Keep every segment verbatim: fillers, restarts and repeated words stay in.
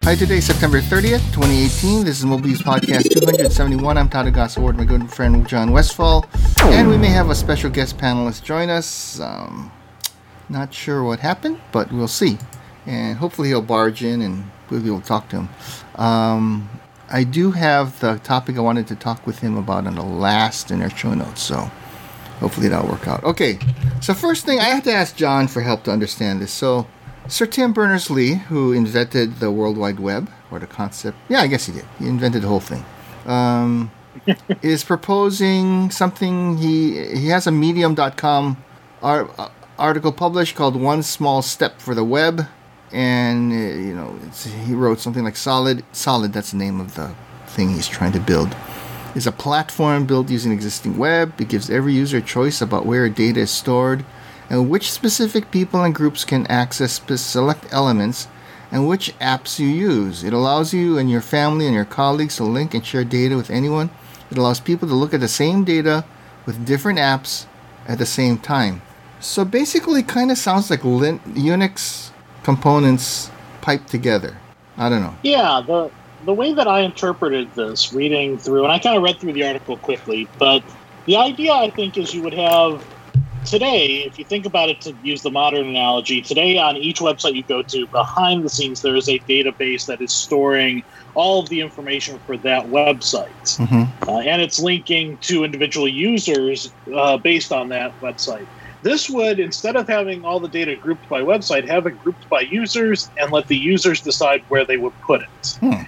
Hi, today is September thirtieth, twenty eighteen. This is Mobius Podcast two seventy-one. I'm Todd Gossaward, my good friend John Westfall. And we may have a special guest panelist join us. Um, not sure what happened, but we'll see. And hopefully he'll barge in and we'll be able to talk to him. Um, I do have the topic I wanted to talk with him about in the last in our show notes, so hopefully that'll work out. Okay, so first thing, I have to ask John for help to understand this. So, Sir Tim Berners-Lee, who invented the World Wide Web, or the concept, yeah, I guess he did. He invented the whole thing. Um, is proposing something. He he has a medium dot com art, uh, article published called "One Small Step for the Web," and uh, you know it's, he wrote something like "Solid." Solid. That's the name of the thing he's trying to build. It's a platform built using existing web. It gives every user a choice about where data is stored, and which specific people and groups can access select elements, and which apps you use. It allows you and your family and your colleagues to link and share data with anyone. It allows people to look at the same data with different apps at the same time. So basically, kind of sounds like Lin- Unix components piped together. I don't know. Yeah, the the way that I interpreted this, reading through, and I kind of read through the article quickly, but the idea, I think, is you would have today, if you think about it to use the modern analogy, today on each website you go to, behind the scenes there is a database that is storing all of the information for that website. Mm-hmm. Uh, and it's linking to individual users uh, based on that website. This would, instead of having all the data grouped by website, have it grouped by users and let the users decide where they would put it. Hmm.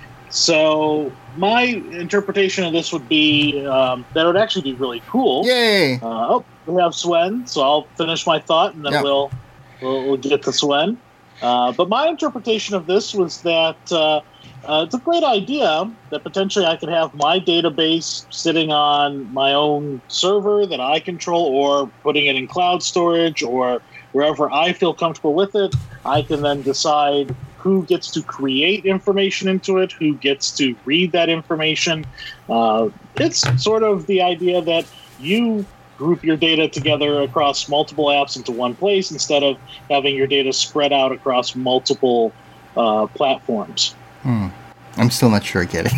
So my interpretation of this would be um, that it would actually be really cool. Yay! Uh, oh, we have Swen, so I'll finish my thought and then yep. we'll, we'll we'll get to Swen. Uh, but my interpretation of this was that uh, uh, it's a great idea that potentially I could have my database sitting on my own server that I control, or putting it in cloud storage, or wherever I feel comfortable with it. I can then decide who gets to create information into it, who gets to read that information. Uh, it's sort of the idea that you group your data together across multiple apps into one place instead of having your data spread out across multiple uh, platforms. Hmm. I'm still not sure I get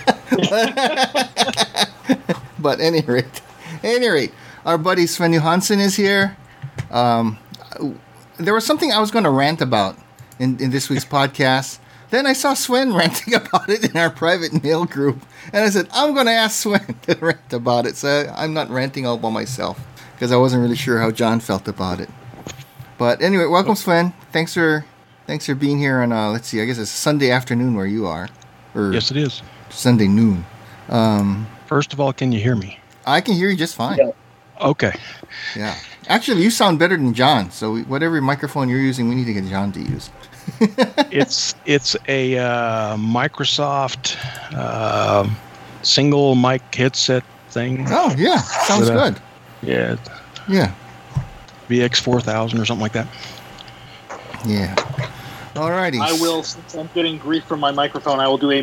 it. But at any rate, at any rate, our buddy Sven Johansson is here. Um, there was something I was going to rant about in, in this week's podcast. Then I saw Sven ranting about it in our private mail group. And I said, I'm going to ask Sven to rant about it. So I'm not ranting all by myself, because I wasn't really sure how John felt about it. But anyway, welcome, Sven. Thanks for thanks for being here on, uh, let's see, I guess it's Sunday afternoon where you are. Or yes, it is. Sunday noon. Um, First of all, can you hear me? I can hear you just fine. Yeah. Okay. Yeah. Actually, you sound better than John. So we, whatever microphone you're using, we need to get John to use. it's it's a uh, Microsoft uh, single mic headset thing. Oh yeah, sounds good. A, yeah. Yeah. V X four thousand or something like that. Yeah. Alrighty. I will, since I'm getting grief from my microphone, I will do a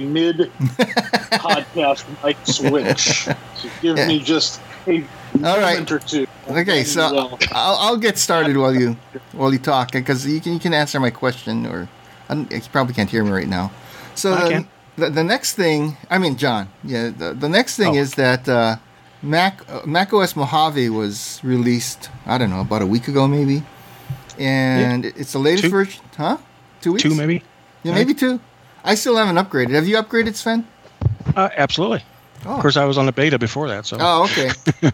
mid-podcast mic switch. So give yeah. me just a All right. moment or two. Okay, so we'll... I'll, I'll get started while you while you talk, because you can you can answer my question, or I you probably can't hear me right now. So I the, can. the the next thing, I mean John, yeah, the, the next thing oh. is that uh, Mac uh, macOS Mojave was released. I don't know, about a week ago maybe, and yeah. it's the latest two. version, huh? Two weeks? Two maybe. Yeah, maybe two. I still haven't upgraded. Have you upgraded, Sven? Uh, absolutely. Oh. Of course, I was on the beta before that. So. Oh, okay.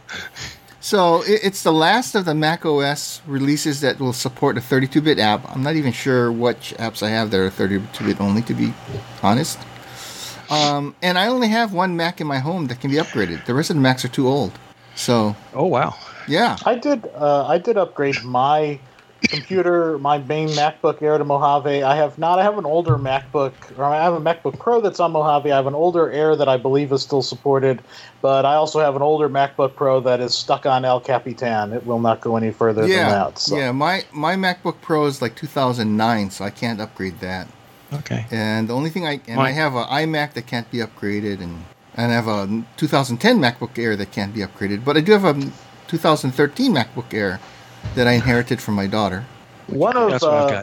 So it's the last of the macOS releases that will support a thirty-two bit app. I'm not even sure which apps I have that are thirty-two bit only, to be honest. Um, and I only have one Mac in my home that can be upgraded. The rest of the Macs are too old. So. Oh wow. Yeah. I did. Uh, I did upgrade my computer, my main MacBook Air to Mojave. I have not. I have an older MacBook, or I have a MacBook Pro that's on Mojave. I have an older Air that I believe is still supported, but I also have an older MacBook Pro that is stuck on El Capitan. It will not go any further yeah, than that. So. Yeah, my, my MacBook Pro is like two thousand nine, so I can't upgrade that. Okay. And the only thing I and my, I have an iMac that can't be upgraded, and and I have a two thousand ten MacBook Air that can't be upgraded, but I do have a two thousand thirteen MacBook Air that I inherited from my daughter. One of That's what uh, I've got.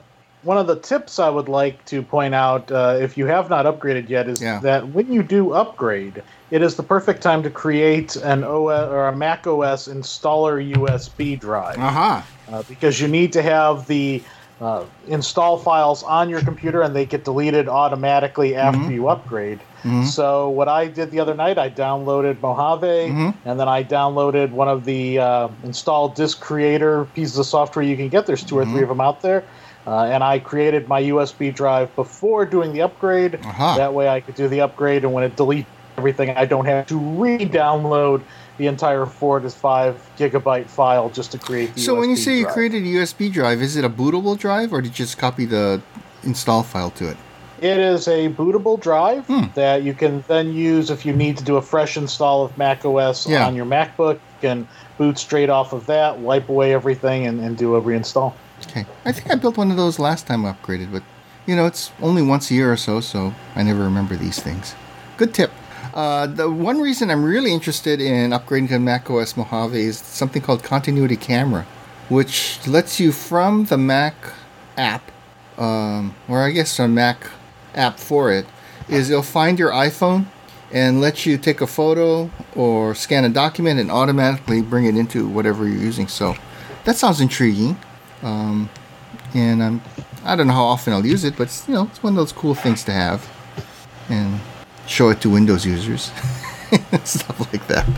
one of the tips I would like to point out, uh, if you have not upgraded yet, is yeah. that when you do upgrade, it is the perfect time to create an O S or a Mac O S installer U S B drive. Uh-huh. Uh, because you need to have the uh, install files on your computer, and they get deleted automatically after mm-hmm. you upgrade. Mm-hmm. So what I did the other night, I downloaded Mojave, mm-hmm. and then I downloaded one of the uh, installed disk creator pieces of software you can get. There's two mm-hmm. or three of them out there. Uh, and I created my U S B drive before doing the upgrade. Uh-huh. That way I could do the upgrade, and when it deletes everything, I don't have to re-download the entire four to five gigabyte file just to create the so U S B So when you say drive. You created a U S B drive, is it a bootable drive, or did you just copy the install file to it? It is a bootable drive hmm. that you can then use if you need to do a fresh install of Mac O S yeah. on your MacBook. You can boot straight off of that, wipe away everything, and, and do a reinstall. Okay. I think I built one of those last time I upgraded, but, you know, it's only once a year or so, so I never remember these things. Good tip. Uh, the one reason I'm really interested in upgrading to macOS Mojave is something called Continuity Camera, which lets you from the Mac app, um, or I guess a Mac app for it, is it'll find your iPhone and let you take a photo or scan a document and automatically bring it into whatever you're using. So that sounds intriguing. Um, and I'm, I don't know how often I'll use it, but it's, you know, it's one of those cool things to have and show it to Windows users, stuff like that.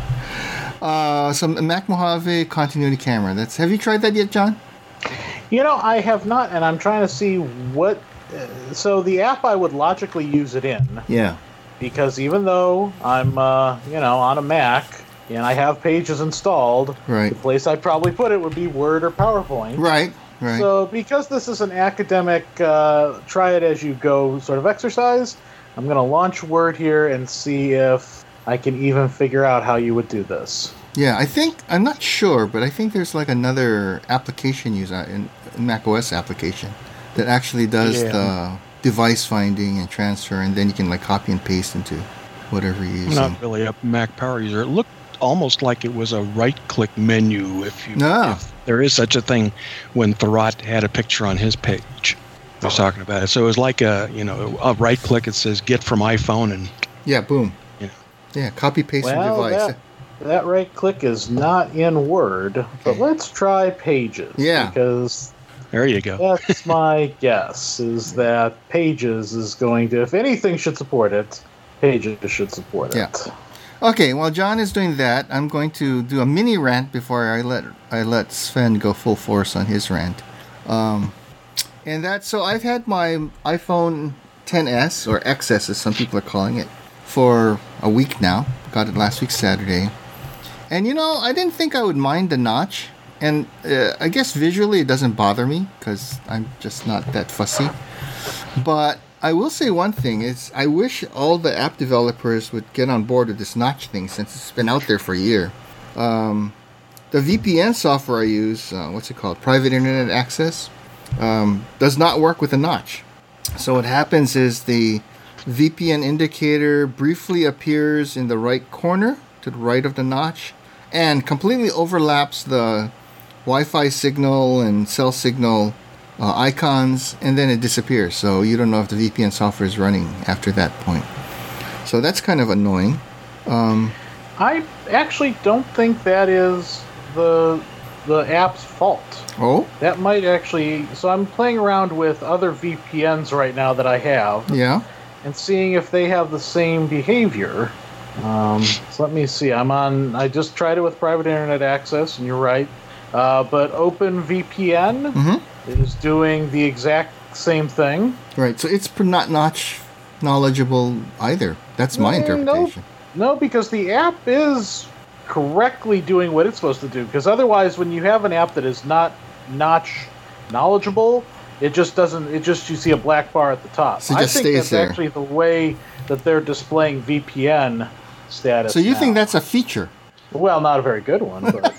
Uh, so Mac Mojave Continuity Camera. That's. Have you tried that yet, John? You know, I have not, and I'm trying to see what. Uh, so the app I would logically use it in. Yeah. Because even though I'm, uh, you know, on a Mac. And I have Pages installed. Right. The place I'd probably put it would be Word or PowerPoint. Right, right. So because this is an academic uh, try-it-as-you-go sort of exercise, I'm going to launch Word here and see if I can even figure out how you would do this. Yeah, I think, I'm not sure, but I think there's like another application use in macOS application that actually does yeah. the device finding and transfer, and then you can like copy and paste into whatever you're using. Not really a Mac Power user. It looked almost like it was a right-click menu, if you no. if there is such a thing, when Thurrott had a picture on his page. He was talking about it. So it was like a, you know, a right-click. It says "Get from iPhone" and yeah, boom. You know. Yeah, copy paste well, from device. That, that right-click is not in Word, but let's try Pages. Yeah, because there you go. That's my guess. Is that Pages is going to, if anything should support it, Pages should support yeah. it. Okay, while John is doing that, I'm going to do a mini rant before I let I let Sven go full force on his rant. Um, and that's so I've had my iPhone X S, or X S as some people are calling it, for a week now. Got it last week Saturday. And you know, I didn't think I would mind the notch. And uh, I guess visually it doesn't bother me because I'm just not that fussy. But I will say one thing, is I wish all the app developers would get on board with this notch thing since it's been out there for a year. Um, the V P N software I use, uh, what's it called, Private Internet Access, um, does not work with a notch. So what happens is the V P N indicator briefly appears in the right corner to the right of the notch and completely overlaps the Wi-Fi signal and cell signal Uh, icons, and then it disappears. So you don't know if the V P N software is running after that point. So that's kind of annoying. Um, I actually don't think that is the the app's fault. Oh? That might actually... So I'm playing around with other V P Ns right now that I have. Yeah. And seeing if they have the same behavior. Um, so let me see. I'm on... I just tried it with Private Internet Access, and you're right. Uh, but OpenVPN... Mm-hmm. is doing the exact same thing. Right, so it's not notch knowledgeable either. That's my Mm, interpretation. No, no, because the app is correctly doing what it's supposed to do. Because otherwise, when you have an app that is not notch knowledgeable, it just doesn't. It just you see a black bar at the top. So it just I think stays that's there. actually the way that they're displaying V P N status. So you now. think that's a feature? Well, not a very good one, but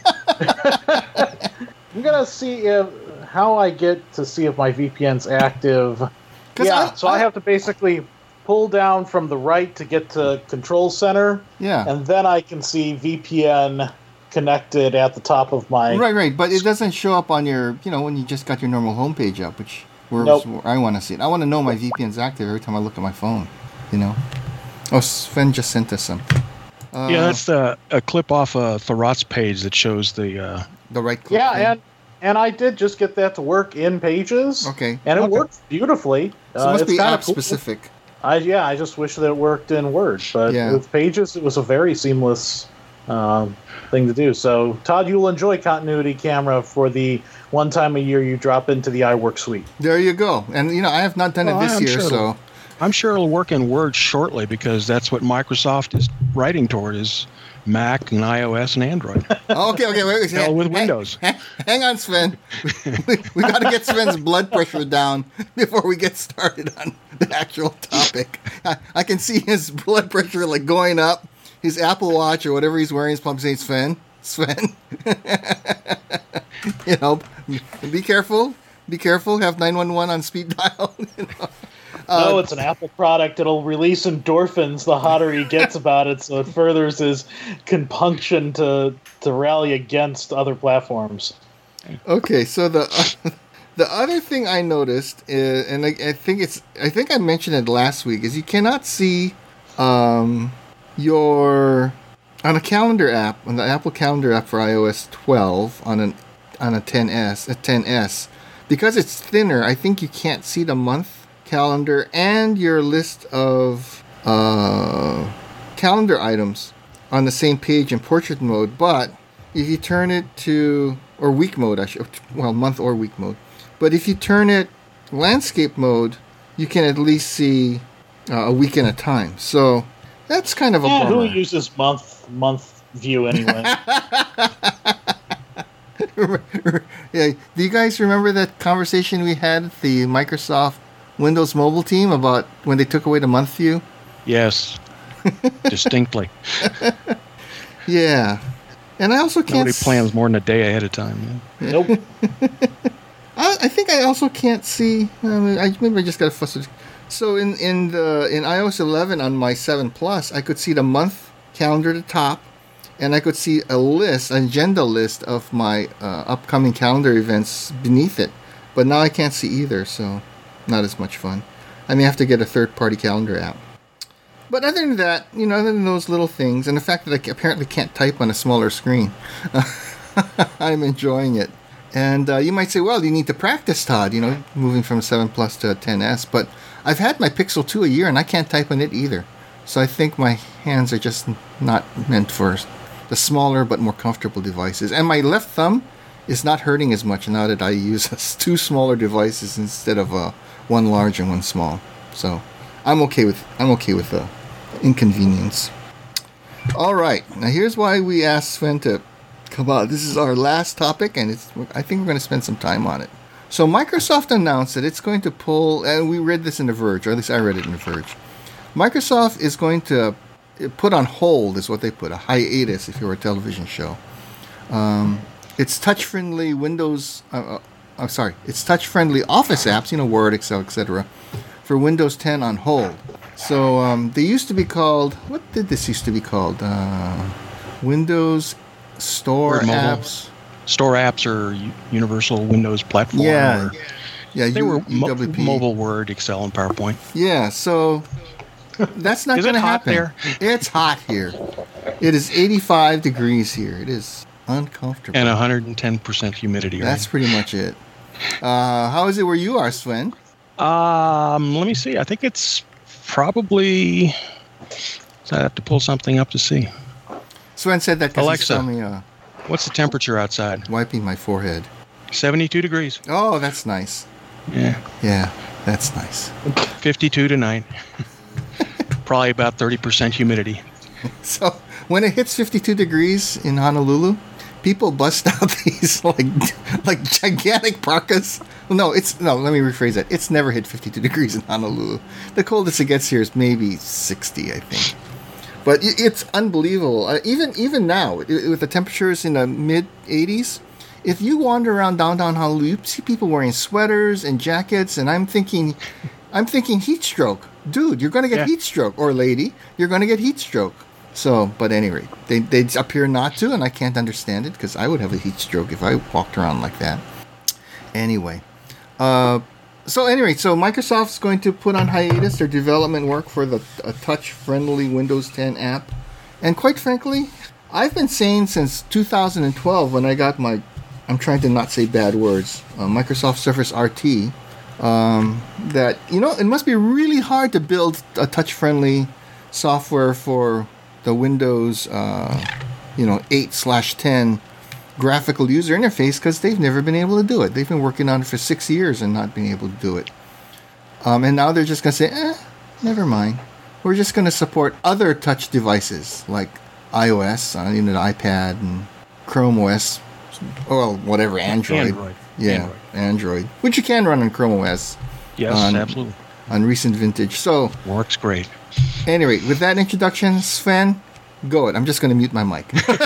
I'm gonna see if. How I get to see if my V P N's active. Yeah, I, so I, I have to basically pull down from the right to get to Control Center. Yeah. And then I can see V P N connected at the top of my... Right, right. But it doesn't show up on your, you know, when you just got your normal homepage up, which Where's Nope. where I want to see it? I want to know my V P N's active every time I look at my phone. You know. Oh, Sven just sent us something. Uh, yeah, that's the, a clip off uh, Thurrott's page that shows the. Uh, the right click. Yeah, thing. and and I did just get that to work in Pages. Okay. And it Okay. works beautifully. So it Uh, must it's be kinda app cool. specific. I yeah, I just wish that it worked in Word, but Yeah. with Pages, it was a very seamless um, thing to do. So, Todd, you'll enjoy Continuity Camera for the one time a year you drop into the iWork suite. There you go. And you know, I have not done it Well, this I'm year, sure so it'll- I'm sure it'll work in Word shortly because that's what Microsoft is writing toward is Mac and iOS and Android. oh, okay, okay, wait, wait. Hell, with hang, Windows. Hang, hang on, Sven. we we got to get Sven's blood pressure down before we get started on the actual topic. I, I can see his blood pressure like going up. His Apple Watch or whatever he's wearing is probably saying, Sven, Sven. you know, be careful. Be careful. Have nine one one on speed dial. you know. no, Uh, it's an Apple product. It'll release endorphins the hotter he gets about it, so it furthers his compunction to to rally against other platforms. Okay, so the the other thing I noticed, is, and I, I think it's, I think I mentioned it last week, is you cannot see um, your on a calendar app on the Apple Calendar app for iOS twelve on an on a ten S a ten S because it's thinner. I think you can't see the month calendar and your list of uh, calendar items on the same page in portrait mode, but if you turn it to, or week mode, I should, well, month or week mode, but if you turn it landscape mode, you can at least see uh, a week at a time. So that's kind of a Yeah, who bummer. uses month month view anyway? yeah, do you guys remember that conversation we had at the Microsoft Windows Mobile team about when they took away the month view? Yes, distinctly. Yeah. And I also can't Nobody s- plans more than a day ahead of time. Yeah. Nope. I, I think I also can't see. I mean, I maybe I just got to fuss with. So in in the in iOS eleven on my seven Plus, I could see the month calendar at the top, and I could see a list, an agenda list of my uh, upcoming calendar events beneath it. But now I can't see either, so not as much fun. I may have to get a third-party calendar app. But other than that, you know, other than those little things, and the fact that I ca- apparently can't type on a smaller screen, I'm enjoying it. And uh, you might say, well, you need to practice, Todd, you know, moving from a seven Plus to a ten S. But I've had my Pixel two a year, and I can't type on it either. So I think my hands are just not meant for the smaller but more comfortable devices. And my left thumb is not hurting as much now that I use two smaller devices instead of uh, one large and one small. So I'm okay with I'm okay with the inconvenience. All right, now here's why we asked Sven to come on. This is our last topic, and it's I think we're going to spend some time on it. So Microsoft announced that it's going to pull, and we read this in The Verge, or at least I read it in The Verge. Microsoft is going to put on hold, is what they put, a hiatus if you were a television show. Um, it's touch-friendly Windows, uh, uh, I'm sorry, it's touch-friendly Office apps, you know, Word, Excel, et cetera, for Windows ten on hold. So um, they used to be called, what did this used to be called? Uh, Windows Store Word mobile. apps. Store apps or U- Universal Windows Platform. Yeah. Or, Yeah, they U- were mo- U W P. mobile Word, Excel, and PowerPoint. Yeah, so that's not Is going it to hot happen. there? It's hot here. It is eighty-five degrees here. It is uncomfortable. And one hundred ten percent humidity. That's Right? pretty much it. Uh, how is it where you are, Sven? Um, let me see. I think it's probably. So I have to pull something up to see. Sven said that because he Alexa. saw me uh, What's the temperature outside? wiping my forehead. seventy-two degrees. Oh, that's nice. Yeah. Yeah, that's nice. fifty-two tonight. Probably about thirty percent humidity. So when it hits fifty-two degrees in Honolulu, people bust out these like like gigantic parkas. Well, no, it's no. Let me rephrase that. It's never hit fifty-two degrees in Honolulu. The coldest it gets here is maybe sixty, I think. But it- it's unbelievable. Uh, even even now, i- with the temperatures in the mid eighties, if you wander around downtown Honolulu, you see people wearing sweaters and jackets, and I'm thinking, I'm thinking heat stroke, dude. You're gonna get Yeah. heat stroke, or lady, you're gonna get heat stroke. So, but at any rate, they they appear not to, and I can't understand it because I would have a heat stroke if I walked around like that. Anyway, uh, so anyway, so Microsoft's going to put on hiatus their development work for the a touch-friendly Windows ten app. And quite frankly, I've been saying since two thousand twelve when I got my, I'm trying to not say bad words, uh, Microsoft Surface R T, um, that, you know, it must be really hard to build a touch-friendly software for the Windows, uh, you know, eight slash ten graphical user interface, because they've never been able to do it. They've been working on it for six years and not being able to do it. Um, and now they're just going to say, eh, never mind. We're just going to support other touch devices like iOS, uh, you know, the iPad and Chrome O S, or whatever, Android. Android. Yeah, Android. Android. Which you can run on Chrome O S. Yes, on, absolutely. On recent vintage. So, works great. Anyway, with that introduction, Sven, go it. I'm just going to mute my mic.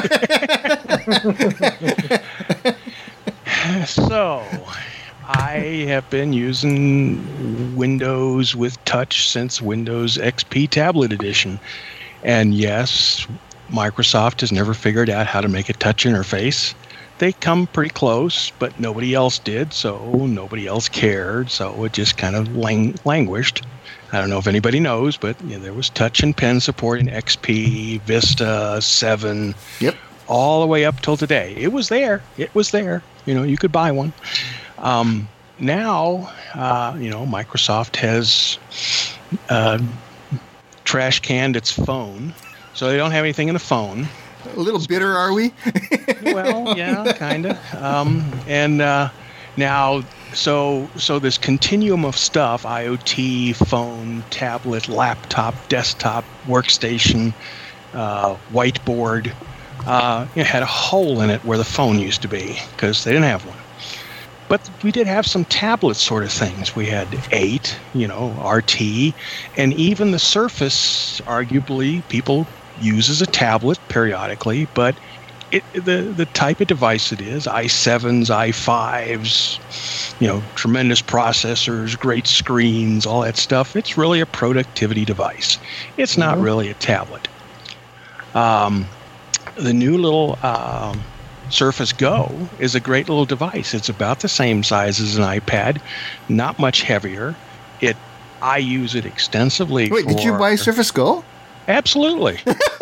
So, I have been using Windows with touch since Windows X P Tablet Edition. And yes, Microsoft has never figured out how to make a touch interface. They come pretty close, but nobody else did, so nobody else cared, so it just kind of lang- languished. I don't know if anybody knows, but you know, there was touch and pen support in X P, Vista, seven, yep, all the way up till today. It was there. It was there. You know, you could buy one. Um, now, uh, you know, Microsoft has uh, trash canned its phone, so they don't have anything in the phone. A little bitter, are we? Well, yeah, kind of. Um, and uh, now, so so this continuum of stuff, IoT, phone, tablet, laptop, desktop, workstation, uh, whiteboard, uh, it had a hole in it where the phone used to be because they didn't have one. But we did have some tablet sort of things. We had eight, you know, R T, and even the Surface, arguably, people use as a tablet periodically, but it, the the type of device it is, i sevens, i fives, you know, tremendous processors, great screens, all that stuff, it's really a productivity device. It's not mm-hmm. really a tablet. Um, the new little um, Surface Go is a great little device. It's about the same size as an iPad, not much heavier. It I use it extensively. Wait, for, did you buy Surface Go? Absolutely.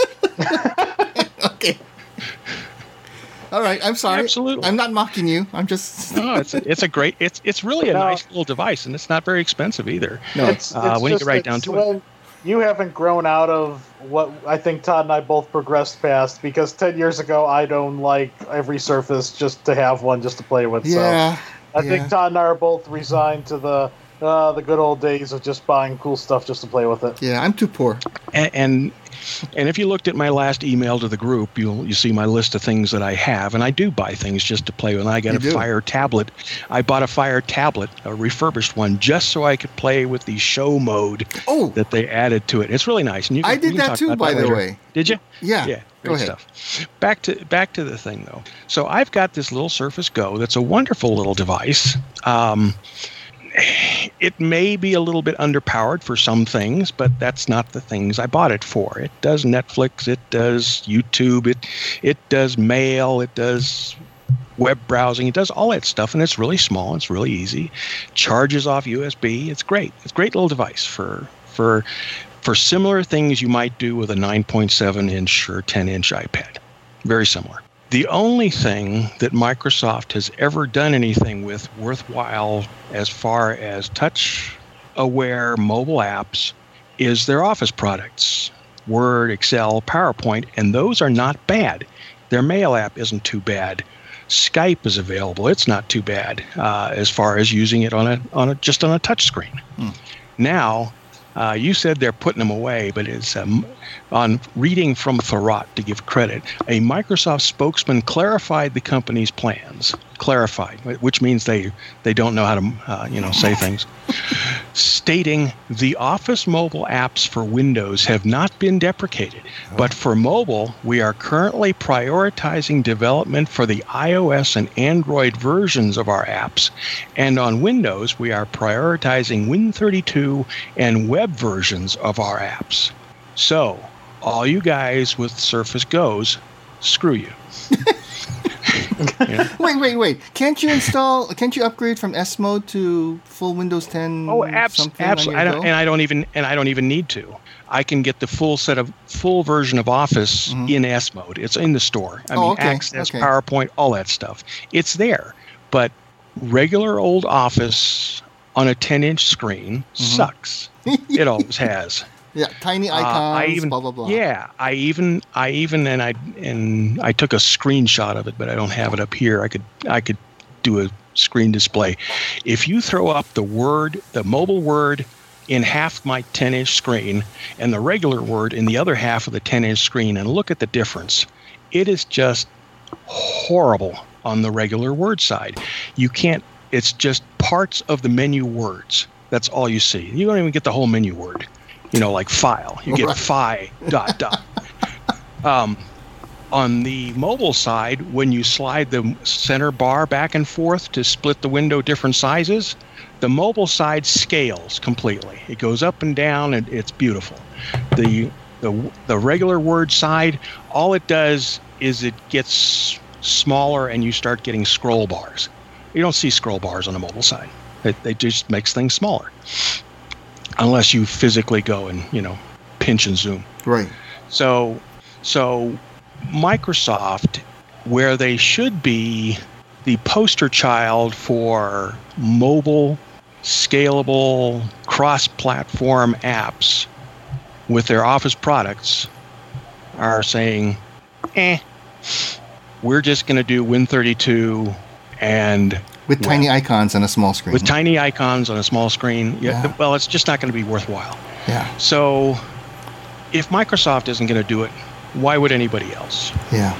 Okay. All right. I'm sorry. Absolutely. I'm not mocking you. I'm just. No, it's a, it's a great. It's it's really a no. nice little device, and it's not very expensive either. No, it's, uh, it's when you get right that down to Sven, it. You haven't grown out of what I think Todd and I both progressed past, because ten years ago I'd own like every Surface just to have one, just to play with. Yeah. So I yeah. think Todd and I are both resigned to the uh, the good old days of just buying cool stuff just to play with it. Yeah, I'm too poor. And, and and if you looked at my last email to the group, you'll you see my list of things that I have, and I do buy things just to play with. And I got You a do. Fire tablet. I bought a Fire tablet, a refurbished one, just so I could play with the show mode Oh, that they added to it. It's really nice. And you can, I did we can that talk too, about by that the later. way. Did you? Yeah. Yeah. Go Great ahead. stuff. Back to back to the thing though. So I've got this little Surface Go that's a wonderful little device. Um, it may be a little bit underpowered for some things, but that's not the things I bought it for. It does Netflix, it does YouTube, it it does mail, it does web browsing, it does all that stuff, and it's really small, it's really easy. Charges off U S B. It's great. It's a great little device for for for similar things you might do with a nine point seven inch or ten inch iPad. Very similar. The only thing that Microsoft has ever done anything with worthwhile as far as touch-aware mobile apps is their Office products, Word, Excel, PowerPoint, and those are not bad. Their mail app isn't too bad. Skype is available. It's not too bad uh, as far as using it on a on a just on a touch screen. Hmm. Now, uh, you said they're putting them away, but it's um, on reading from Thurrott, to give credit, a Microsoft spokesman clarified the company's plans. Clarified, which means they, they don't know how to uh, you know say things. Stating the Office mobile apps for Windows have not been deprecated, oh. but for mobile, we are currently prioritizing development for the iOS and Android versions of our apps, and on Windows, we are prioritizing Win thirty-two and web versions of our apps. So, all you guys with Surface Goes, screw you. You know? Wait, wait, wait! Can't you install? Can't you upgrade from S mode to full Windows ten? Oh, abs- something on absolutely. your I don't, go? and I don't even and I don't even need to. I can get the full set of full version of Office Mhm. in S mode. It's in the store. I Oh, mean, okay, Access, okay. PowerPoint, all that stuff. It's there. But regular old Office on a ten-inch screen Mm-hmm. sucks. It always has. Yeah, tiny Uh, icons. I even, blah blah blah. Yeah, I even, I even, and I and I took a screenshot of it, but I don't have it up here. I could, I could do a screen display. If you throw up the Word, the mobile Word, in half my ten-inch screen, and the regular Word in the other half of the ten-inch screen, and look at the difference, it is just horrible on the regular Word side. You can't. It's just parts of the menu words. That's all you see. You don't even get the whole menu word. You know, like file. You get Right. fi dot dot. Um, on the mobile side, when you slide the center bar back and forth to split the window different sizes, the mobile side scales completely. It goes up and down, and it's beautiful. The the the regular Word side, all it does is it gets smaller, and you start getting scroll bars. You don't see scroll bars on the mobile side. It, it just makes things smaller, unless you physically go and, you know, pinch and zoom. Right. So, so Microsoft, where they should be the poster child for mobile, scalable, cross-platform apps with their Office products, are saying, eh, we're just going to do Win thirty-two and With well, tiny icons on a small screen. with tiny icons on a small screen. Yeah, Yeah. well, it's just not going to be worthwhile. Yeah. So, if Microsoft isn't going to do it, why would anybody else? Yeah.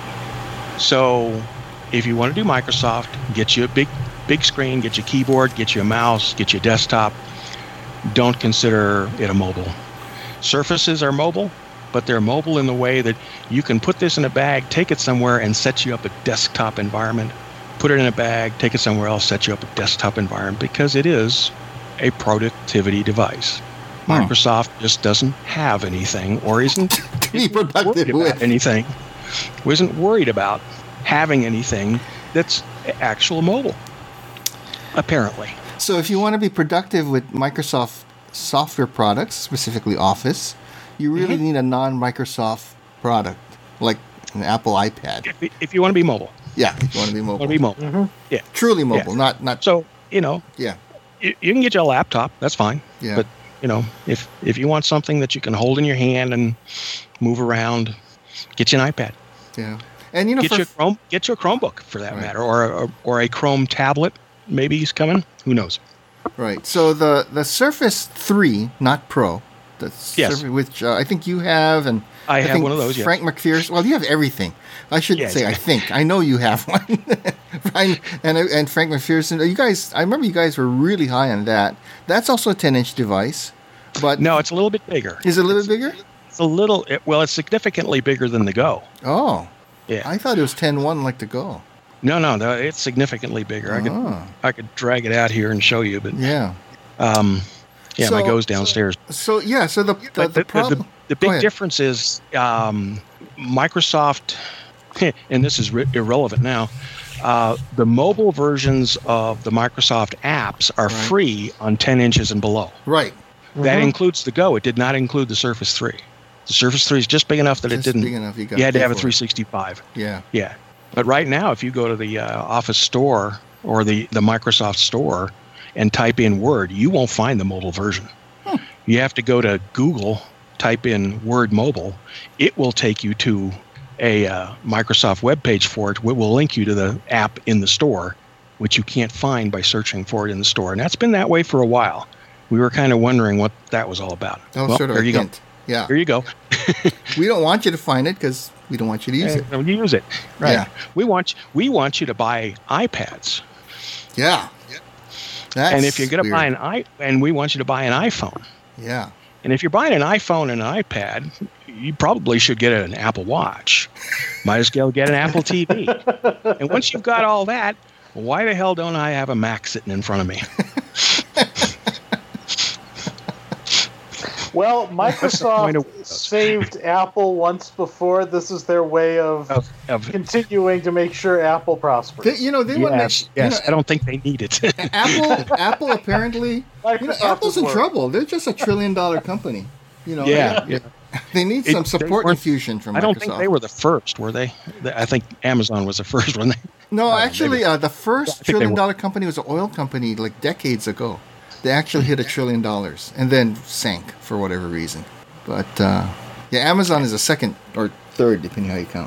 So, if you want to do Microsoft, get you a big, big screen, get you a keyboard, get you a mouse, get you a desktop. Don't consider it a mobile. Surfaces are mobile, but they're mobile in the way that you can put this in a bag, take it somewhere, and set you up a desktop environment. Put it in a bag, take it somewhere else, set you up a desktop environment, because it is a productivity device. Hmm. Microsoft just doesn't have anything, or isn't To be isn't productive worried about with. anything. Isn't worried about having anything that's actual mobile. Apparently, So if you want to be productive with Microsoft software products, specifically Office, you really Mm-hmm. need a non-Microsoft product, like an Apple iPad. if, if you want to be mobile, Yeah, if you want to be want mobile. to be mobile. Yeah. Truly mobile, not not. So you know, Yeah, you, you can get you a laptop. That's fine. yeah. But you know, if if you want something that you can hold in your hand and move around, get you an iPad. yeah. And you know, Get for, you a Chrome. Get you a Chromebook for that Right. matter, or a, or a Chrome tablet. Maybe he's coming. Who knows? right. So the the Surface three, not Pro, the Yes. Surface, which uh, I think you have, and I have think one of those, yes. Frank McPherson. Well, you have everything. I should Yes. say I think I know you have one. Brian and and Frank McPherson. You guys, I remember you guys were really high on that. That's also a ten-inch device, but No, it's a little bit bigger. is it a little bit bigger? It's a little. It, well, it's significantly bigger than the Go. Oh, Yeah. I thought it was ten one like the Go. No, no, no. It's significantly bigger. I could Oh. I could drag it out here and show you, but Yeah. um, yeah, my So- Go's downstairs. So yeah. So the the, But the the, problem. the, the Go big ahead. difference is um, Microsoft, and this is re- irrelevant now. Uh, the mobile versions of the Microsoft apps are Right. free on ten inches and below. Right. That includes the Go. It did not include the Surface three. The Surface three is just big enough that Just it didn't. big enough. You, got You had to pay have a for it. three sixty-five. Yeah. Yeah. But right now, if you go to the uh, Office store or the, the Microsoft store and type in Word, you won't find the mobile version. Hmm. You have to go to Google, type in Word Mobile. It will take you to a uh, Microsoft webpage for it. It will link you to the app in the store, which you can't find by searching for it in the store. And that's been that way for a while. We were kind of wondering what that was all about. That was well, sort of there a you hint. Yeah. go. There you go. We don't want you to find it because we don't want you to use it. Yeah, you use it. Right. Yeah. We want we want you to buy iPads. Yeah. That's and if you're going to weird. buy an i, and we want you to buy an iPhone. Yeah. And if you're buying an iPhone and an iPad, you probably should get an Apple Watch. Might as well get an Apple T V. And once you've got all that, why the hell don't I have a Mac sitting in front of me? Well, point of Microsoft Windows. saved Apple once before. This is their way of, Of, of continuing to make sure Apple prospers. They, you know, they want to make yes, you yes. know, I don't think they need it. Apple. Apple apparently, you know, Microsoft Apple's is in worried. trouble. They're just a trillion dollar company. You know, yeah, they, yeah. they need It- some they support weren't- infusion from Microsoft. I don't think they were the first, were they? The- I think Amazon was the first one. No, Oh, actually, maybe. uh, the I first think they trillion were. dollar company was an oil company like decades ago. They actually hit a trillion dollars and then sank for whatever reason. But uh, yeah, Amazon is a second or third, depending how you count.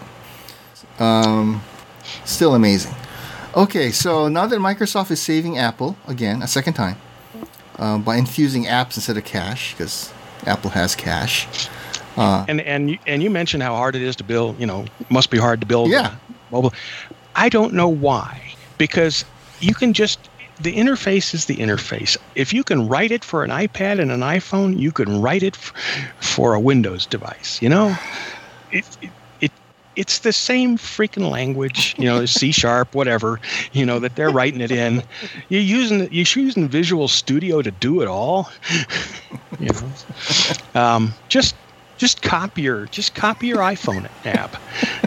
Um, still amazing. Okay, so now that Microsoft is saving Apple again a second time uh, by infusing apps instead of cash, because Apple has cash. Uh, And and you, and you mentioned how hard it is to build. You know, it must be hard to build. Yeah. uh, mobile. I don't know why, because you can just the interface is the interface. If you can write it for an iPad and an iPhone, you can write it f- for a Windows device. You know, it, it it it's the same freaking language. You know, C sharp, whatever. You know that they're writing it in. You're using you're using Visual Studio to do it all. You know, um, just. Just copy your just copy your iPhone app.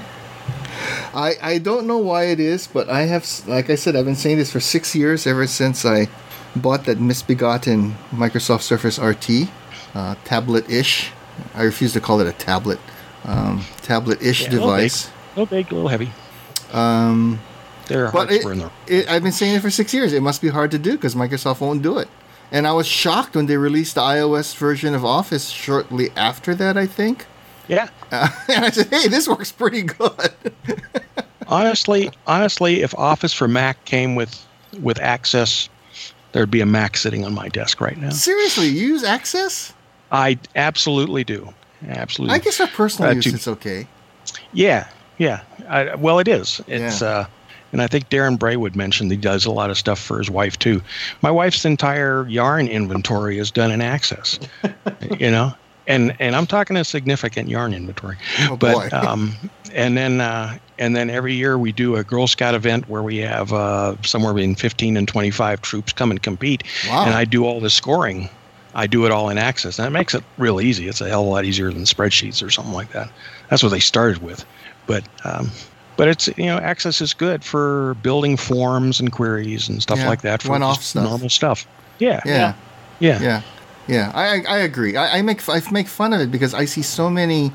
I, I don't know why it is, but I have, s- like I said, I've been saying this for six years, ever since I bought that misbegotten Microsoft Surface R T, uh, tablet-ish. I refuse to call it a tablet. Um, tablet-ish Yeah, a little device. big, a little big, a little heavy. Um, Their but hearts it, were in their. it, I've been saying it for six years. It must be hard to do because Microsoft won't do it. And I was shocked when they released the iOS version of Office shortly after that, I think. Yeah, Uh, and I said, hey, this works pretty good. honestly, honestly, if Office for Mac came with with Access, there'd be a Mac sitting on my desk right now. Seriously, you use Access? I absolutely do. Absolutely. I guess for personal Uh, use, to- it's okay. Yeah, yeah. I, well, it is. It's, Yeah. uh, and I think Darren Braywood mentioned he does a lot of stuff for his wife too. My wife's entire yarn inventory is done in Access. You know, and and I'm talking a significant yarn inventory. Oh, but boy. um, and then uh, and then every year we do a Girl Scout event where we have uh, somewhere between fifteen and twenty-five troops come and compete, Wow. and I do all the scoring. I do it all in Access, and it makes it real easy. It's a hell of a lot easier than spreadsheets or something like that. That's what they started with, but um, but it's you know Access is good for building forms and queries and stuff Yeah, like that for one-off just stuff. normal stuff. Yeah, Yeah. yeah, Yeah, yeah, I I I agree. I, I make I make fun of it because I see so many,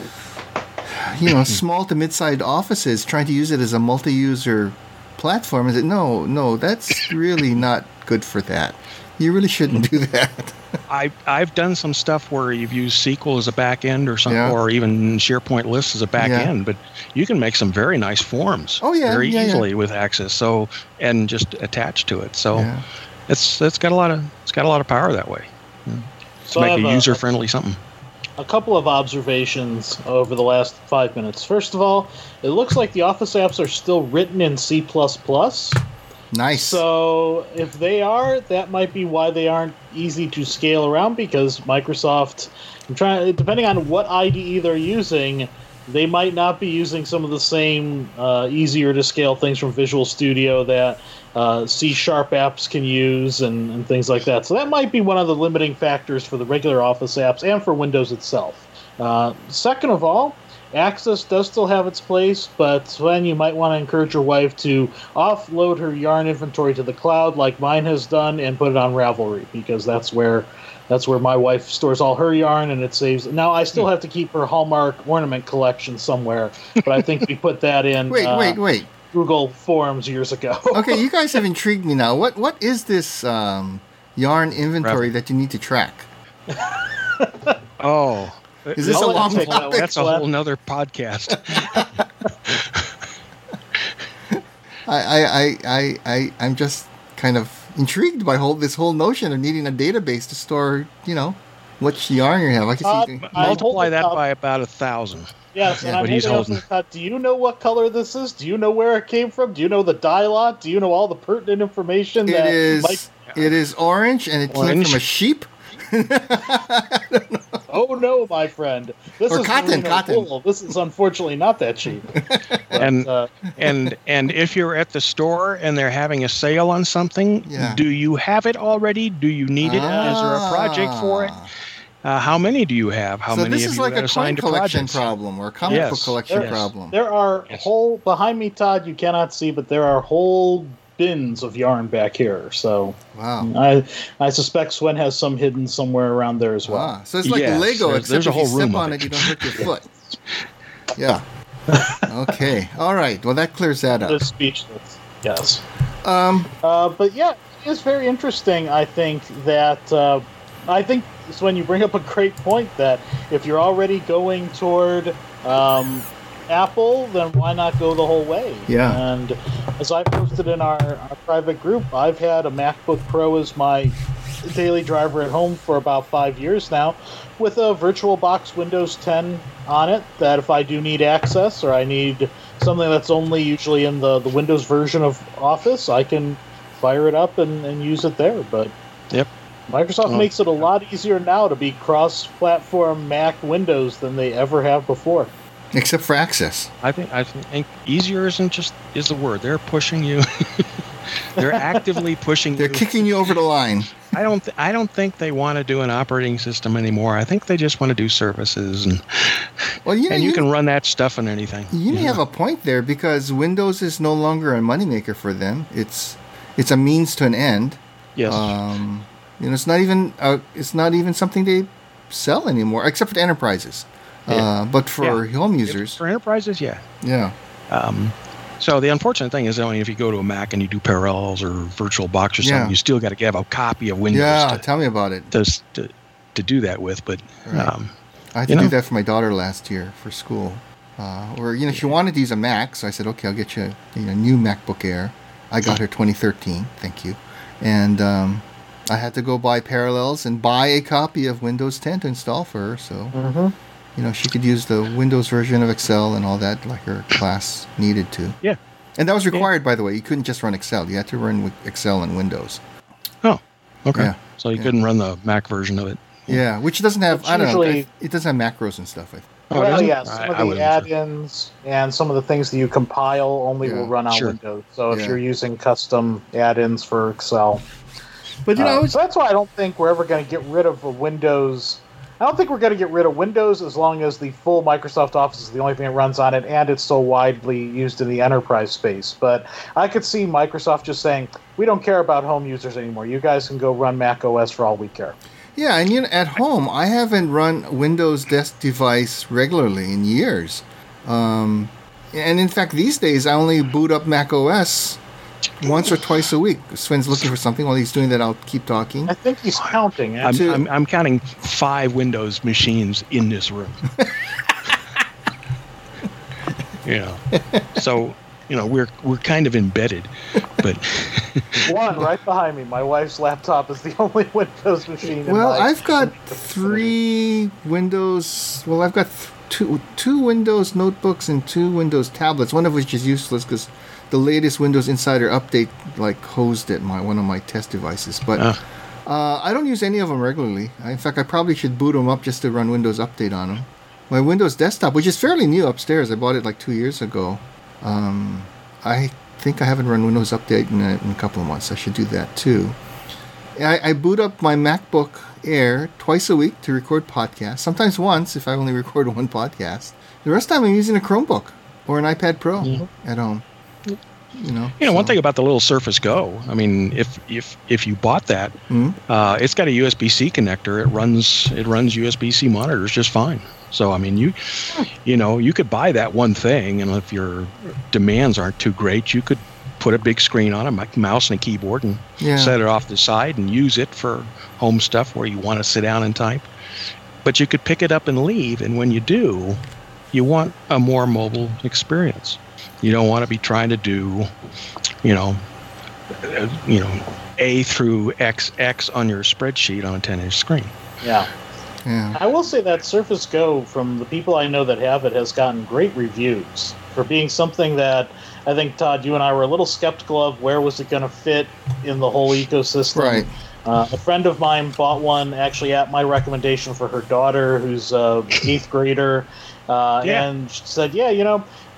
you know, small to mid-sized offices trying to use it as a multi-user platform. Is it no, no? That's really not good for that. You really shouldn't do that. I I've done some stuff where you've used S Q L as a back end or something, Yeah. or even SharePoint lists as a back Yeah. end. But you can make some very nice forms. Oh, yeah, very yeah, yeah. easily with Access. So and just attach to it. So Yeah. it's it's got a lot of it's got a lot of power that way. So to I make have a a- user friendly something. A couple of observations over the last five minutes. First of all, it looks like the Office apps are still written in C plus plus. Nice. So if they are, that might be why they aren't easy to scale around, because Microsoft, I'm trying, depending on what I D E they're using, they might not be using some of the same uh, easier to scale things from Visual Studio that uh, C Sharp apps can use and, and things like that. So that might be one of the limiting factors for the regular Office apps and for Windows itself. Uh, second of all, Access does still have its place, but when you might want to encourage your wife to offload her yarn inventory to the cloud, like mine has done, and put it on Ravelry, because that's where that's where my wife stores all her yarn, and it saves. Now I still have to keep her Hallmark ornament collection somewhere, but I think we put that in wait, uh, wait, wait. Google Forms years ago. Okay, you guys have intrigued me now. What what is this um, yarn inventory that you need to track? Oh. Is this I'll a let long you take that topic? one. That's a whole nother podcast. I, I, I, I, I, I'm just kind of intrigued by whole this whole notion of needing a database to store, you know, which yarn you have. I can Uh, see. I Multiply hold that it up. by about a thousand. Yes, Yeah, and I'm but he's holding up holding- to the top. Do you know what color this is? Do you know where it came from? Do you know the dye lot? Do you know all the pertinent information It that is. might... It is orange, and it came Orange. from a sheep. Oh no, my friend! This Or is cotton, merino cotton. wool. This is unfortunately not that cheap. But, And- uh, and and if you're at the store and they're having a sale on something, Yeah. do you have it already? Do you need it? Is there a project for it? Ah. Uh, how many do you have? How so many this have is you like had a coin assigned to collection projects? problem or a comic Yes. book collection Yes. problem. There are Yes. whole behind me, Todd. You cannot see, but there are whole bins of yarn back here. So Wow. I I suspect Swen has some hidden somewhere around there as well. Ah, so it's like Yes, Lego, there's- except there's a if you whole room step of on it. it, you don't hurt your foot. Yeah. Okay. All right. Well, that clears that up. They're speechless. Yes. Um. Uh, but yeah, it's very interesting. I think that uh, I think it's when you bring up a great point that if you're already going toward um, Apple, then why not go the whole way? Yeah. And as I posted in our, our private group, I've had a MacBook Pro as my daily driver at home for about five years now, with a VirtualBox Windows ten on it. That if I do need access or I need something that's only usually in the, the Windows version of Office, I can fire it up and, and use it there. But Yep. Microsoft Well, makes it a lot easier now to be cross-platform Mac Windows than they ever have before. Except for access. I think I think easier isn't just is the word. They're pushing you. They're actively pushing They're you. kicking you over the line. I don't. Th- I don't think they want to do an operating system anymore. I think they just want to do services, and Well, you know, and you, you, can run that stuff on anything. you may Yeah. have a point there because Windows is no longer a moneymaker for them. It's it's a means to an end. Yes. Um, you know, it's not even uh, it's not even something they sell anymore, except for the enterprises. Yeah. Uh, but for Yeah. home If- users, for enterprises, yeah. yeah, Um, so the unfortunate thing is, I mean, if you go to a Mac and you do Parallels or VirtualBox or something, Yeah. you still got to have a copy of Windows yeah. to, Tell me about it. to, to to do that with. But Right. um, I had you to do know? that for my daughter last year for school. Uh, or you know, she wanted to use a Mac, so I said, okay, I'll get you a you know, new MacBook Air. I got her twenty thirteen, thank you, and um, I had to go buy Parallels and buy a copy of Windows ten to install for her. So Mm-hmm. you know, she could use the Windows version of Excel and all that, like her class needed to. Yeah. And that was required, by the way. You couldn't just run Excel. You had to run with Excel and Windows. oh, okay. Yeah. So you Yeah. couldn't run the Mac version of it. Yeah, which doesn't have. It's I don't usually- know. It doesn't have macros and stuff. I think. Oh, it well, doesn't? yeah, some I- I of the wasn't sure. add-ins and some of the things that you compile only Yeah, will run on sure. Windows. So if Yeah. you're using custom add-ins for Excel, But you know, Uh, so that's why I don't think we're ever going to get rid of a Windows. I don't think we're going to get rid of Windows as long as the full Microsoft Office is the only thing that runs on it, and it's so widely used in the enterprise space. But I could see Microsoft just saying, "We don't care about home users anymore. You guys can go run Mac O S for all we care." yeah, and you know, at home, I haven't run a Windows desk device regularly in years. Um, and in fact, these days, I only boot up Mac O S once or twice a week. Sven's looking for something. While he's doing that, I'll keep talking. I think he's counting. I'm, Actually. I'm, I'm counting five Windows machines in this room. you know, so you know we're we're kind of embedded, but One right behind me. My wife's laptop is the only Windows machine. Well, in my I've got three Windows. Well, I've got th- two two Windows notebooks and two Windows tablets. One of which is useless because the latest Windows Insider update like hosed it my one of my test devices. But uh, uh, I don't use any of them regularly. I, in fact, I probably should boot them up just to run Windows Update on them. My Windows desktop, which is fairly new upstairs, I bought it like two years ago. Um, I think I haven't run Windows Update in a, in a couple of months. I should do that too. I, I boot up my MacBook Air twice a week to record podcasts. Sometimes once if I only record one podcast. The rest of the time I'm using a Chromebook or an iPad Pro Mm-hmm. at home. You know. you know, one so- thing about the little Surface Go. I mean, if if if you bought that, Mhm. uh, it's got a U S B C connector. It runs it runs U S B C monitors just fine. So I mean, you you know, you could buy that one thing, and if your demands aren't too great, you could put a big screen on it, a mouse and a keyboard, and Yeah. set it off the side and use it for home stuff where you want to sit down and type. But you could pick it up and leave, and when you do, you want a more mobile experience. You don't want to be trying to do, you know, uh, you know, A through X X on your spreadsheet on a ten-inch screen. Yeah. Yeah. I will say that Surface Go, from the people I know that have it, has gotten great reviews for being something that I think, Todd, you and I were a little skeptical of. Where was it going to fit in the whole ecosystem? Right. Uh, a friend of mine bought one actually at my recommendation for her daughter, who's a eighth grader, uh, Yeah. and she said, yeah, you know,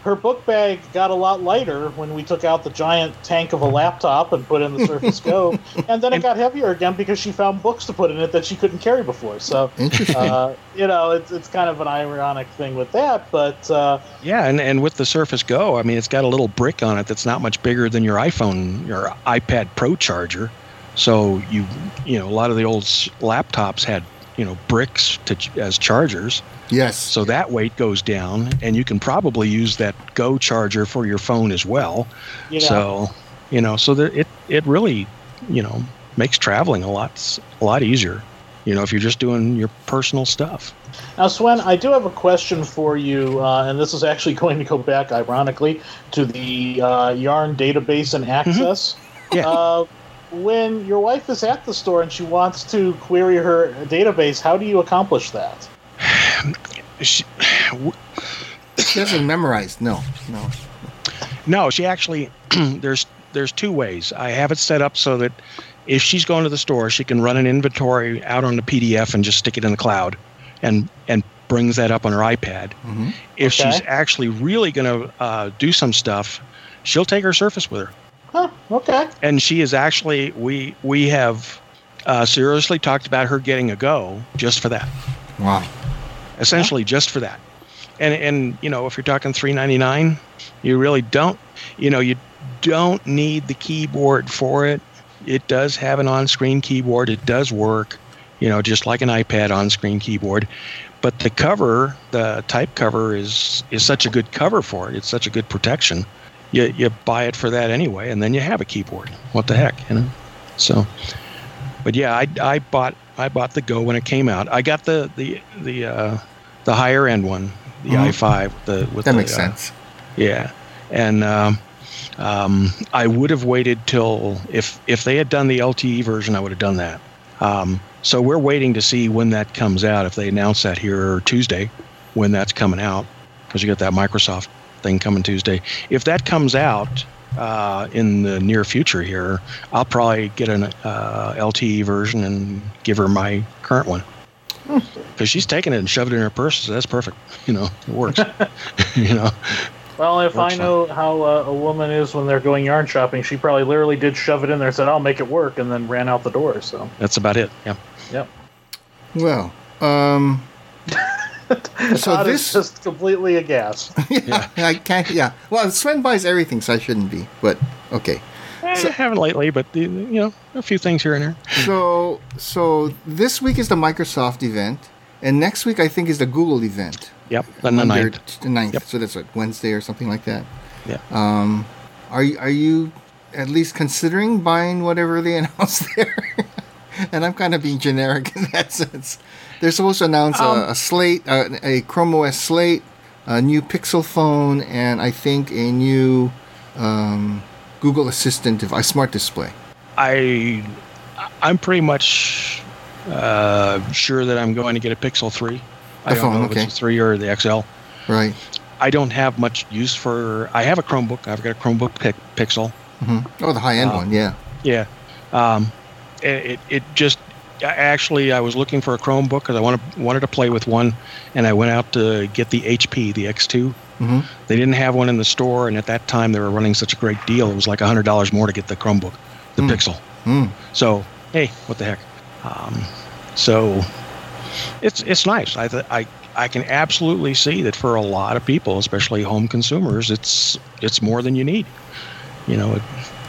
her book bag got a lot lighter when we took out the giant tank of a laptop and put in the Surface Go, and then it got heavier again because she found books to put in it that she couldn't carry before. So, uh, you know, it's it's kind of an ironic thing with that, but uh, yeah, and, and with the Surface Go, I mean, it's got a little brick on it that's not much bigger than your iPhone, your iPad Pro charger. So you you know, a lot of the old laptops had, you know, bricks to as chargers. Yes. So that weight goes down, and you can probably use that Go charger for your phone as well. Yeah. So, you know, so that it it really, you know, makes traveling a lot a lot easier. You know, if you're just doing your personal stuff. Now, Swen, I do have a question for you, uh, and this is actually going to go back, ironically, to the uh, Yarn database and access. Mm-hmm. Yeah. Uh, when your wife is at the store and she wants to query her database, how do you accomplish that? She, she hasn't memorized. No, no. No, she actually, there's there's two ways. I have it set up so that if she's going to the store, she can run an inventory out on the P D F and just stick it in the cloud and, and brings that up on her iPad. Mm-hmm. If Okay. she's actually really going to uh, do some stuff, she'll take her Surface with her. Huh, okay. And she is actually, we, we have uh, seriously talked about her getting a Go just for that. Wow. Essentially just for that. And, and you know, if you're talking three ninety-nine, you really don't, you know, you don't need the keyboard for it. It does have an on-screen keyboard. It does work, you know, just like an iPad on-screen keyboard. But the cover, the type cover is is such a good cover for it. It's such a good protection. You you buy it for that anyway, and then you have a keyboard. What the heck, you know? So, but yeah, I, I bought I bought the Go when it came out. I got the the the uh, the higher end one, the Mhm. i five. The with That the, makes uh, sense. Yeah, and um, um, I would have waited till if if they had done the L T E version, I would have done that. Um, so we're waiting to see when that comes out. If they announce that here Tuesday, when that's coming out, because you got that Microsoft thing coming Tuesday. If that comes out uh, in the near future here, I'll probably get an uh, L T E version and give her my current one. Because she's taking it and shoved it in her purse, so that's perfect. You know, it works. you know. Well, if Works I know how uh, a woman is when they're going yarn shopping, she probably literally did shove it in there and said, I'll make it work, and then ran out the door. So, That's about it. Yeah. yep. Well, um, so Todd this is just completely aghast. yeah, I can't. Yeah. Well, Sven buys everything, so I shouldn't be. But okay. I haven't lately, but the, you know, a few things here and there. So, so this week is the Microsoft event, and next week I think is the Google event. Yep, on the on their- ninth. The ninth. Yep. So that's like Wednesday or something like that. Yeah. Um, are you are you at least considering buying whatever they announce there? And I'm kind of being generic in that sense. They're supposed to announce Um, a, a slate, uh, a Chrome O S slate, a new Pixel phone, and I think a new um, Google Assistant device, smart display. I, I'm pretty much uh, sure that I'm going to get a Pixel three. I don't iPhone, know if okay. it's the three or the X L. Right. I don't have much use for. I have a Chromebook. I've got a Chromebook Pi- Pixel. hmm Oh, the high end Uh, one, yeah. Yeah. Um, it, it it just I- actually I was looking for a Chromebook because I wanted wanted to play with one, and I went out to get the H P, the X two. hmm They didn't have one in the store, and at that time they were running such a great deal. It was like a hundred dollars more to get the Chromebook, the Hmm. Pixel. Mm. So hey, what the heck? Um, so it's it's nice. I th- I I can absolutely see that for a lot of people, especially home consumers, it's it's more than you need. You know. It,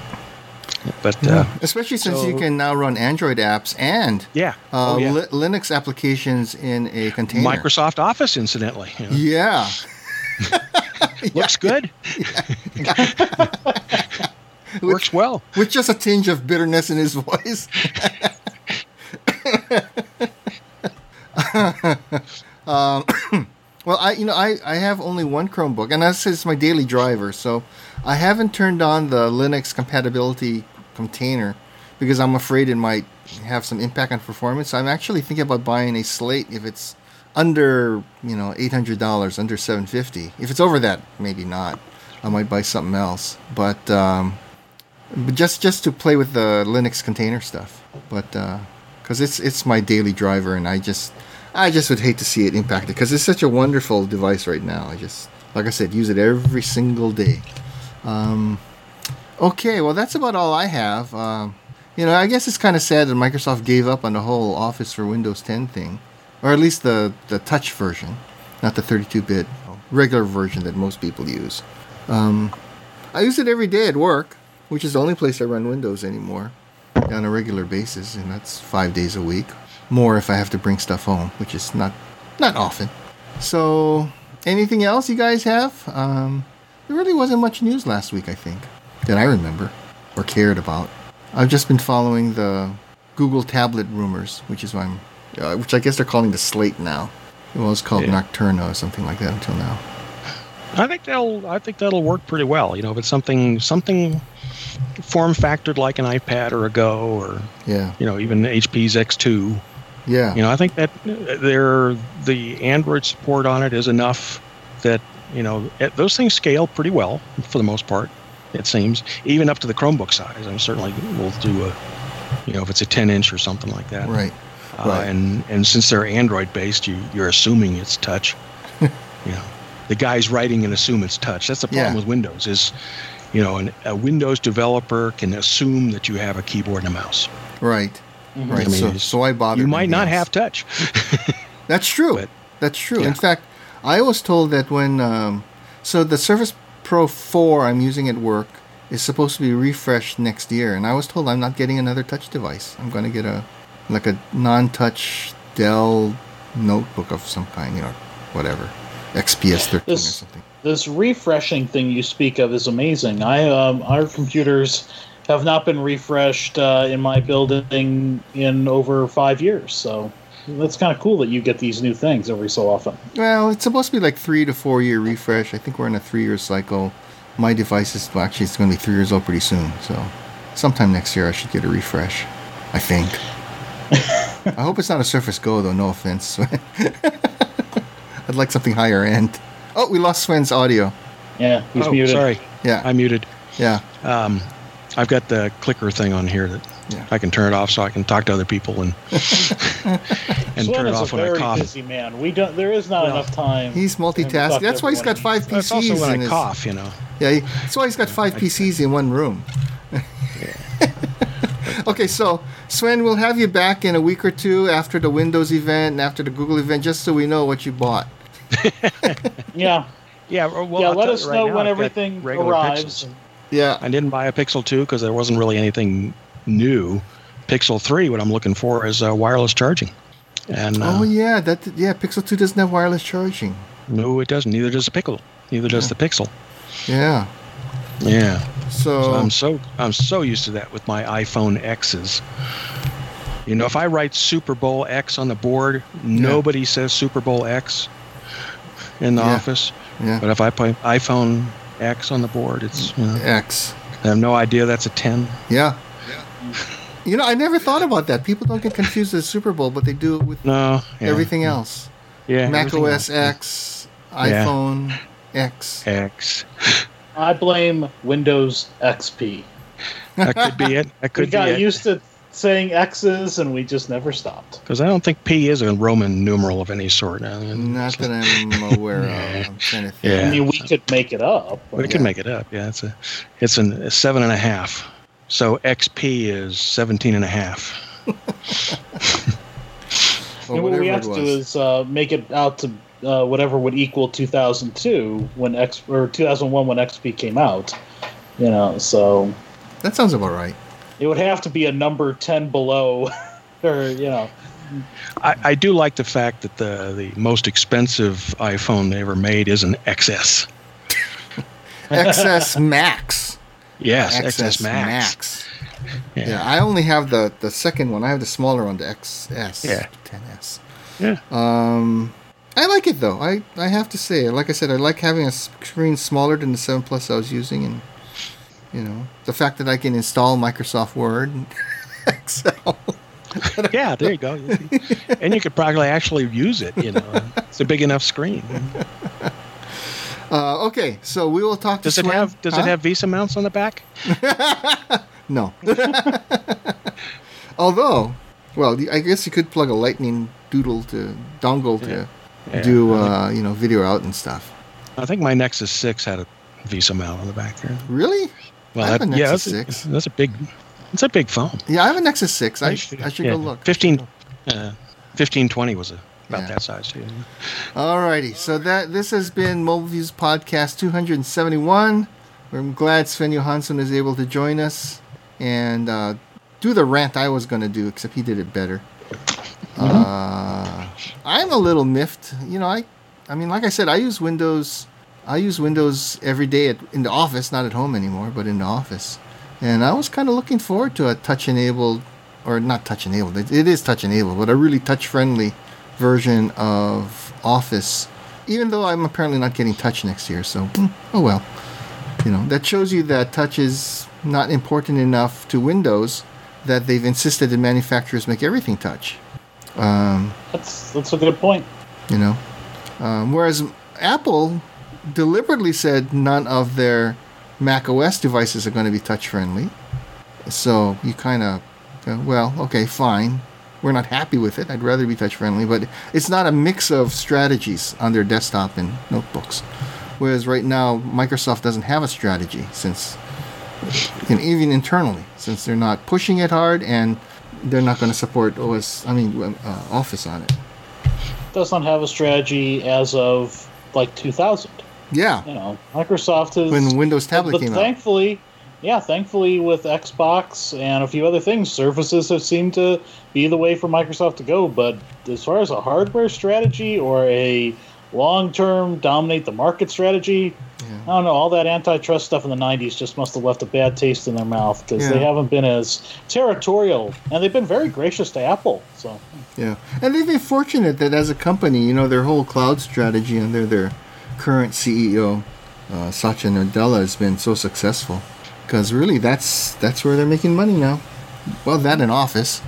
but uh, Yeah. Especially since you so- can now run Android apps and yeah, uh, oh, yeah. Li- Linux applications in a container. Microsoft Office, incidentally, you know. Yeah. Looks good. Works well. With just a tinge of bitterness in his voice. um, well, I you know I, I have only one Chromebook, and that's it's my daily driver. So I haven't turned on the Linux compatibility container because I'm afraid it might have some impact on performance. I'm actually thinking about buying a Slate if it's under you know eight hundred dollars, under seven fifty. If it's over that, maybe not. I might buy something else, but. Um, But just just to play with the Linux container stuff, but because it's it's my daily driver, and I just I just would hate to see it impacted because it's such a wonderful device right now. I just like I said, use it every single day. Um, okay, well, that's about all I have. Um, you know, I guess it's kind of sad that Microsoft gave up on the whole Office for Windows ten thing, or at least the, the touch version, not the thirty-two bit regular version that most people use. Um, I use it every day at work, which is the only place I run Windows anymore on a regular basis, and that's five days a week. More if I have to bring stuff home, which is not not often. So, anything else you guys have? Um, there really wasn't much news last week, I think, that I remember or cared about. I've just been following the Google tablet rumors, which is why I'm, uh, which I guess they're calling the Slate now. It was called yeah. Nocturno or something like that until now. I think that'll I think that'll work pretty well. You know, if it's something something form factored like an iPad or a Go or yeah, you know, even H P's X two. Yeah. You know, I think that there the Android support on it is enough that, you know, it, those things scale pretty well for the most part, it seems, even up to the Chromebook size. I'm certainly will do a, you know, if it's a ten inch or something like that. Right. Uh, right. And and since they're Android based, you you're assuming it's touch. You know, the guys writing and assume it's touch. That's the problem Yeah. with Windows is, you know, an, a Windows developer can assume that you have a keyboard and a mouse. Right. Mhm. Right. I mean, so, so I bothered. You might not else. have touch. That's true. But, That's true. yeah. In fact, I was told that when um, so the Surface Pro four I'm using at work is supposed to be refreshed next year, and I was told I'm not getting another touch device. I'm going to get a like a non-touch Dell notebook of some kind, you know, whatever, X P S thirteen This- or something. This refreshing thing you speak of is amazing. I um, our computers have not been refreshed uh, in my building in over five years, so that's kind of cool that you get these new things every so often. Well, it's supposed to be like three to four year refresh. I think we're in a three year cycle. My device is well, actually it's going to be three years old pretty soon, so sometime next year I should get a refresh. I think. I hope it's not a Surface Go though. No offense. I'd like something higher end. Oh, we lost Sven's audio. Yeah, he's oh, muted. sorry. Yeah, I'm muted. yeah, Um, I've got the clicker thing on here that Yeah. I can turn it off so I can talk to other people and and Sven turn it is off a when I very cough. busy man. We don't. There is not Well, enough time. he's for him to talk multitasking. to That's why he's got everyone. five P Cs. That's also when in I his, cough, you know. Yeah, he, that's why he's got five P Cs in one room. Okay, so Sven, we'll have you back in a week or two after the Windows event and after the Google event, just so we know what you bought. Yeah, Yeah, well, yeah. I'll let tell us you right know now, when I've got everything regular arrives. Pixels. Yeah. I didn't buy a Pixel two because there wasn't really anything new. Pixel three, what I'm looking for is uh, wireless charging. And uh, Oh yeah, that yeah. Pixel two doesn't have wireless charging. no, it doesn't. Neither does the Pixel. Neither does the Pixel. Yeah. Yeah. So, So I'm so I'm so used to that with my iPhone X's. You know, if I write Super Bowl X on the board, nobody says Super Bowl X in the Yeah. office. yeah. But if I put iPhone X on the board, it's you know, X. I have no idea that's a ten. Yeah. You know, I never thought about that. People don't get confused with Super Bowl, but they do it with No. Yeah. everything else. Yeah. Mac everything O S else. X, Yeah. iPhone X. X. I blame Windows X P. That could be it. That We could got be it. used to saying X's, and we just never stopped. Because I don't think P is a Roman numeral of any sort. I mean, Not that I'm aware of. I'm trying to think. Yeah. I mean, we could make it up. we but- can make it up. Yeah, it's a, it's an, a seven and a half. So X P is seventeen and a half. Or And what whatever we have it to was. do is uh, make it out to uh, whatever would equal two thousand two when X or two thousand one when X P came out. You know, so That sounds about right. it would have to be a number ten below, or you know, I, I do like the fact that the, the most expensive iPhone they ever made is an X S. X S Max. Yes, X S X S Max. Yeah. Yeah. I only have the, the second one. I have the smaller one, the X S. Yeah. ten S. Yeah. Um, I like it though. I, I have to say, like I said, I like having a screen smaller than the seven Plus I was using, and you know the fact that I can install Microsoft Word and Excel. Yeah, there you go. And you could probably actually use it, you know. It's a big enough screen. Uh, okay, so we will talk to Does it Sven. have does Huh? it have Visa mounts on the back? No. Although, well, I guess you could plug a lightning doodle to dongle to Yeah. do uh, you know video out and stuff. I think my Nexus six had a Visa mount on the back there. Really? Well, I have that, a yeah, Nexus that's, six. A, that's a big, that's a big phone. Yeah, I have a Nexus six. I, I should, I should yeah, go look. fifteen, uh, fifteen twenty was a, about Yeah. that size too. Alrighty, so that this has been Mobile Views Podcast two seventy-one. We're glad Sven Johansson is able to join us and uh, do the rant I was going to do, except he did it better. Mm-hmm. Uh, I'm a little miffed. You know, I, I mean, like I said, I use Windows. I use Windows every day at, in the office, not at home anymore, but in the office. And I was kind of looking forward to a touch-enabled, or not touch-enabled. It, it is touch-enabled, but a really touch-friendly version of Office. Even though I'm apparently not getting touch next year, so mm, oh well. You know, that shows you that touch is not important enough to Windows that they've insisted that manufacturers make everything touch. Um, That's that's a good point. you know, um, whereas Apple deliberately said none of their Mac O S devices are going to be touch friendly. So you kind of, well, okay, fine. We're not happy with it. I'd rather be touch friendly, but it's not a mix of strategies on their desktop and notebooks. Whereas right now, Microsoft doesn't have a strategy, since, you know, even internally, since they're not pushing it hard and they're not going to support O S, I mean, uh, Office on it. Does not have a strategy as of like two thousand. Yeah. You know, Microsoft has. When Windows Tablet but came out. thankfully, yeah, thankfully with Xbox and a few other things, Surfaces have seemed to be the way for Microsoft to go. But as far as a hardware strategy or a long-term dominate the market strategy, Yeah. I don't know. All that antitrust stuff in the nineties just must have left a bad taste in their mouth because Yeah. they haven't been as territorial, and they've been very gracious to Apple. So Yeah, and they've been fortunate that as a company, you know, their whole cloud strategy under their current C E O, uh, Satya Nadella, has been so successful. Because really, that's that's where they're making money now. Well, that in Office.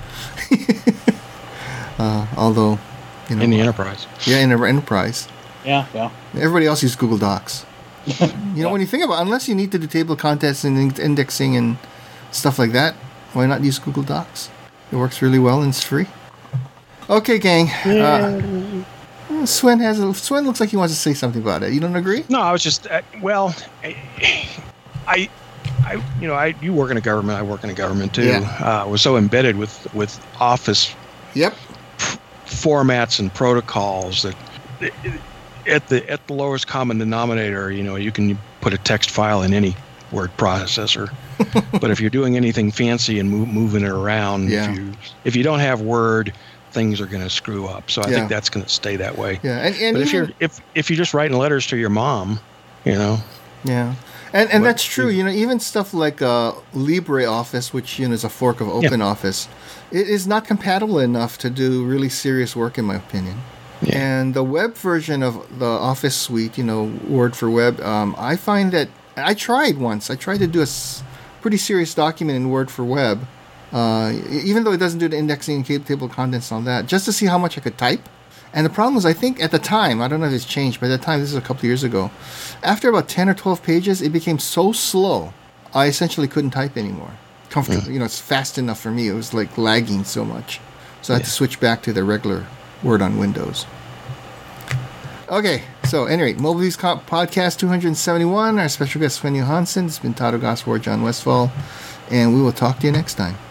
uh, although, you know, In the enterprise. yeah, in an enterprise, yeah, yeah. everybody else uses Google Docs. You know, when you think about it, unless you need to do table contents and in- indexing and stuff like that, why not use Google Docs? It works really well and it's free. Okay, gang. Uh, Sven has a, Sven looks like he wants to say something about it. You don't agree? No, I was just uh, well, I, I, I, you know, I you work in a government. I work in a government too. Yeah. Uh, was so embedded with with Office Yep. formats and protocols that at the at the lowest common denominator, you know, you can put a text file in any word processor. But if you're doing anything fancy and move, moving it around, Yeah. if you if you don't have Word, things are going to screw up. So I Yeah. think that's going to stay that way. Yeah, and, and But if even- you're if if you're just writing letters to your mom, you know, Yeah, and and What- that's true. You know, even stuff like uh, LibreOffice, which you know is a fork of OpenOffice, it is not compatible enough to do really serious work, in my opinion. Yeah. And the web version of the Office suite, you know, Word for Web, um, I find that I tried once. I tried to do a s- pretty serious document in Word for Web, uh, even though it doesn't do the indexing and ca- table of contents and all that, just to see how much I could type. And the problem was, I think at the time, I don't know if it's changed, but at the time, this is a couple of years ago, after about ten or twelve pages, it became so slow, I essentially couldn't type anymore. Comfortable, Yeah. you know, it's fast enough for me. It was like lagging so much. So I had to Yeah. switch back to the regular Word on Windows. Okay, so at any rate, Mobile Views Co- Podcast two seventy-one, our special guest Sven Johansson. It's been Todd Goswar, John Westfall, and we will talk to you next time.